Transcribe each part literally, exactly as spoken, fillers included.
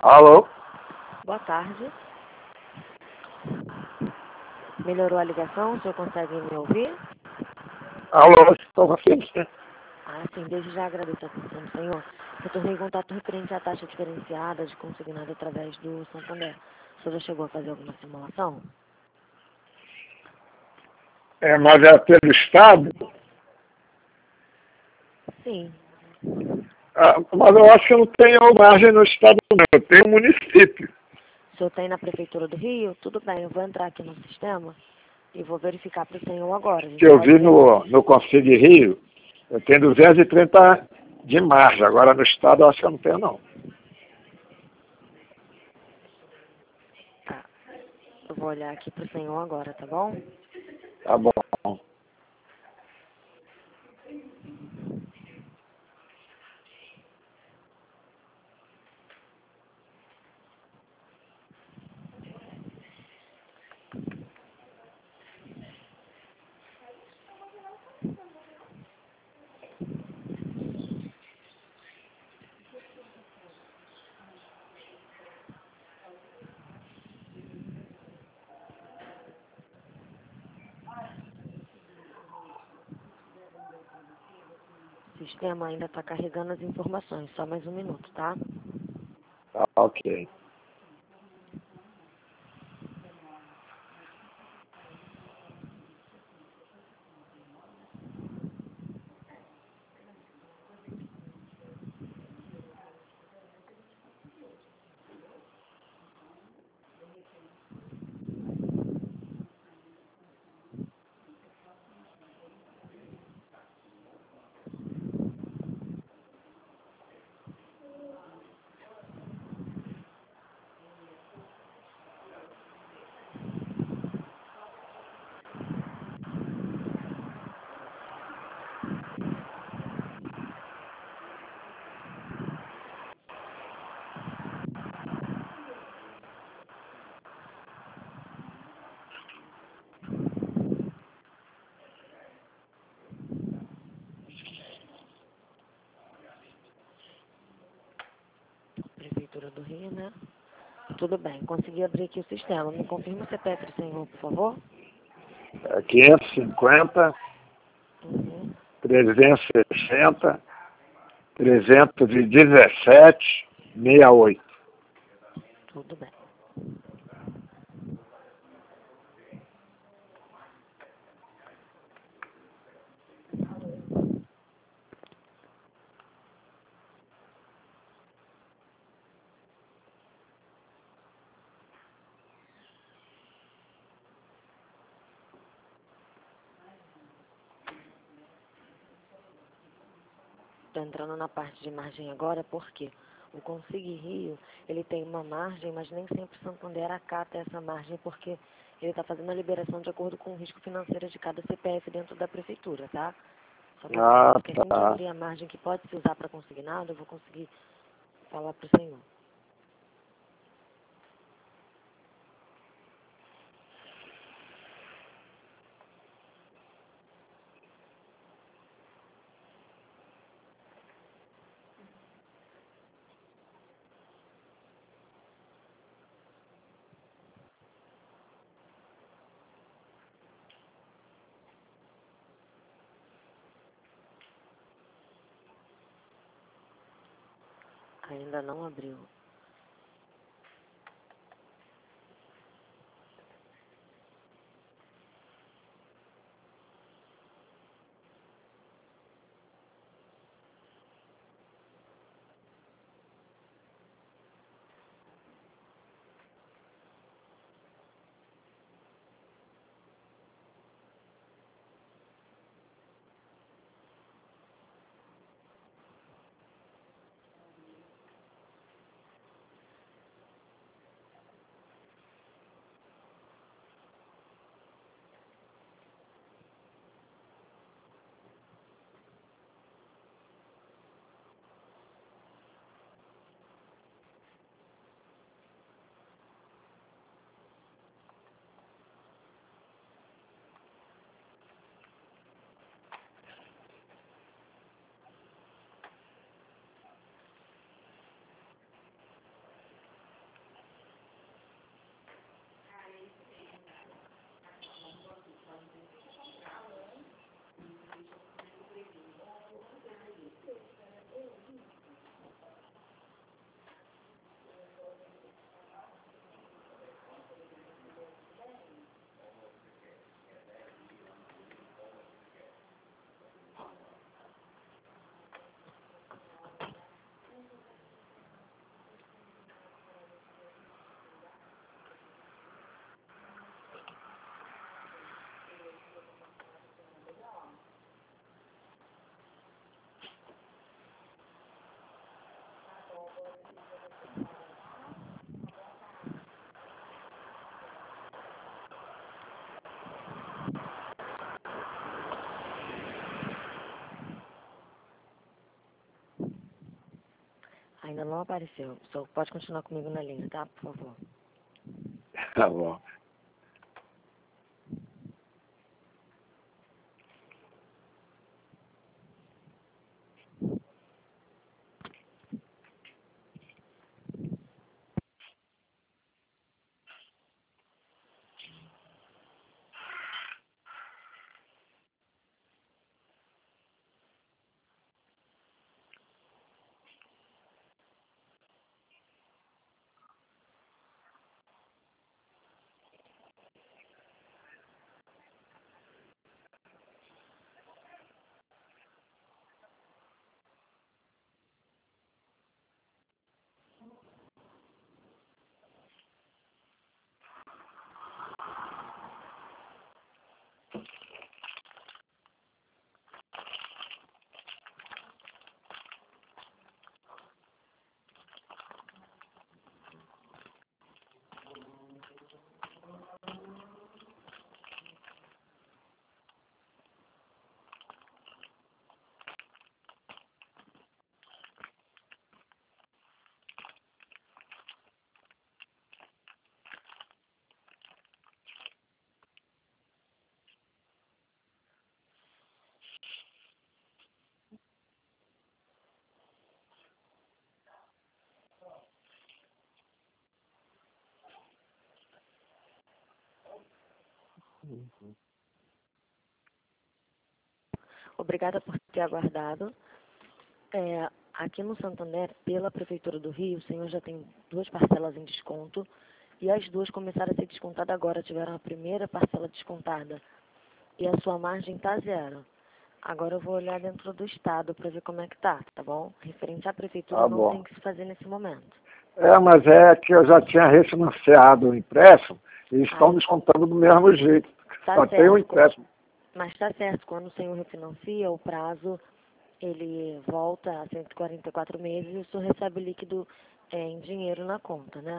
Alô? Boa tarde. Melhorou a ligação? O senhor consegue me ouvir? Alô, estou conseguindo sim. Ah, sim. Desde já agradeço a atenção do senhor. Retornei contato referente à taxa diferenciada de consignado através do Santander. O senhor já chegou a fazer alguma simulação? É, mas é pelo Estado? Sim. Ah, mas eu acho que eu não tenho margem no Estado, não. Eu tenho município. O senhor tem na Prefeitura do Rio? Tudo bem, eu vou entrar aqui no sistema e vou verificar para o senhor agora. A Que gente eu pode vi ver. no, no Conselho de Rio, eu tenho duzentos e trinta de margem. Agora no Estado eu acho que eu não tenho, não. Tá. Eu vou olhar aqui para o senhor agora, tá bom? Tá bom. O sistema ainda está carregando as informações. Só mais um minuto, tá? Tá ok. Prefeitura do Rio, né? Tudo bem, consegui abrir aqui o sistema. Me confirma o C P F do senhor, por favor? É quinhentos e cinquenta, Uhum. trezentos e sessenta, trezentos e dezessete, sessenta e oito. Tudo bem. Estou entrando na parte de margem agora porque o Consigue Rio, ele tem uma margem, mas nem sempre o Santander acata essa margem porque ele está fazendo a liberação de acordo com o risco financeiro de cada C P F dentro da prefeitura, tá? Só mais um Ah, minuto que assim que tá. abrir a margem que pode se usar para consignado, eu vou conseguir falar para o senhor. Ainda não abriu. Ainda não apareceu. Só pode continuar comigo na linha, tá? Por favor. Tá bom. Obrigada por ter aguardado. É, aqui no Santander, pela Prefeitura do Rio, o senhor já tem duas parcelas em desconto e as duas começaram a ser descontadas agora. Tiveram a primeira parcela descontada e a sua margem está zero. Agora eu vou olhar dentro do Estado para ver como é que tá, tá bom? Referente à Prefeitura Tá não bom. tem que se fazer nesse momento. É, mas é que eu já tinha refinanciado o empréstimo e estão Ai, descontando do mesmo jeito. tá Só tem o certo. empréstimo. Mas está certo, quando o senhor refinancia, o prazo ele volta a cento e quarenta e quatro meses e o senhor recebe o líquido é, em dinheiro na conta, né?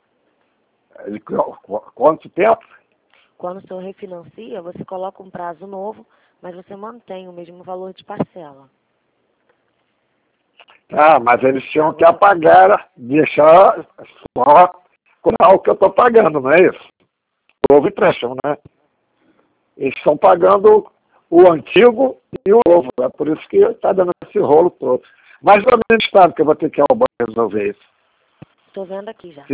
Ele- Quanto tempo? Quando o senhor refinancia, você coloca um prazo novo, mas você mantém o mesmo valor de parcela. Ah, mas eles tinham que Agora, apagar, deixar só cobrar o que eu estou pagando, não é isso? Novo empréstimo, né? Eles estão pagando o antigo e o novo. É por isso que está dando esse rolo todo. Mas no meu estado que eu vou ter que ir ao banco resolver isso. estou vendo aqui já. Se-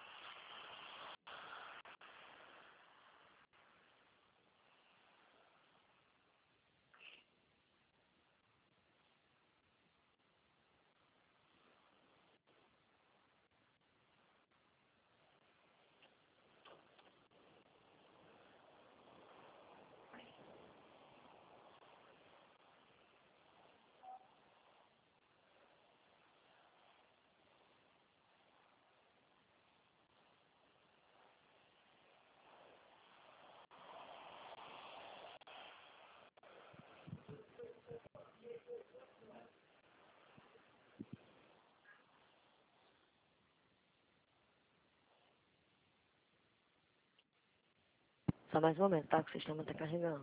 Só mais um momento, tá? Que o sistema está carregando.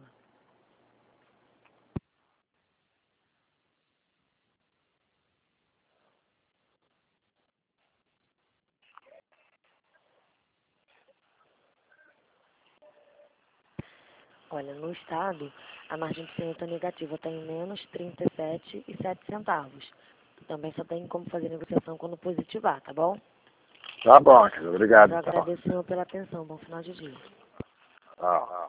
Olha, no estado, a margem do senhor está negativa, está em menos trinta e sete e sete centavos. Também só tem como fazer negociação quando positivar, tá bom? Tá bom, Mas obrigado eu então. agradeço, senhor, pela atenção. Bom final de dia. Ah.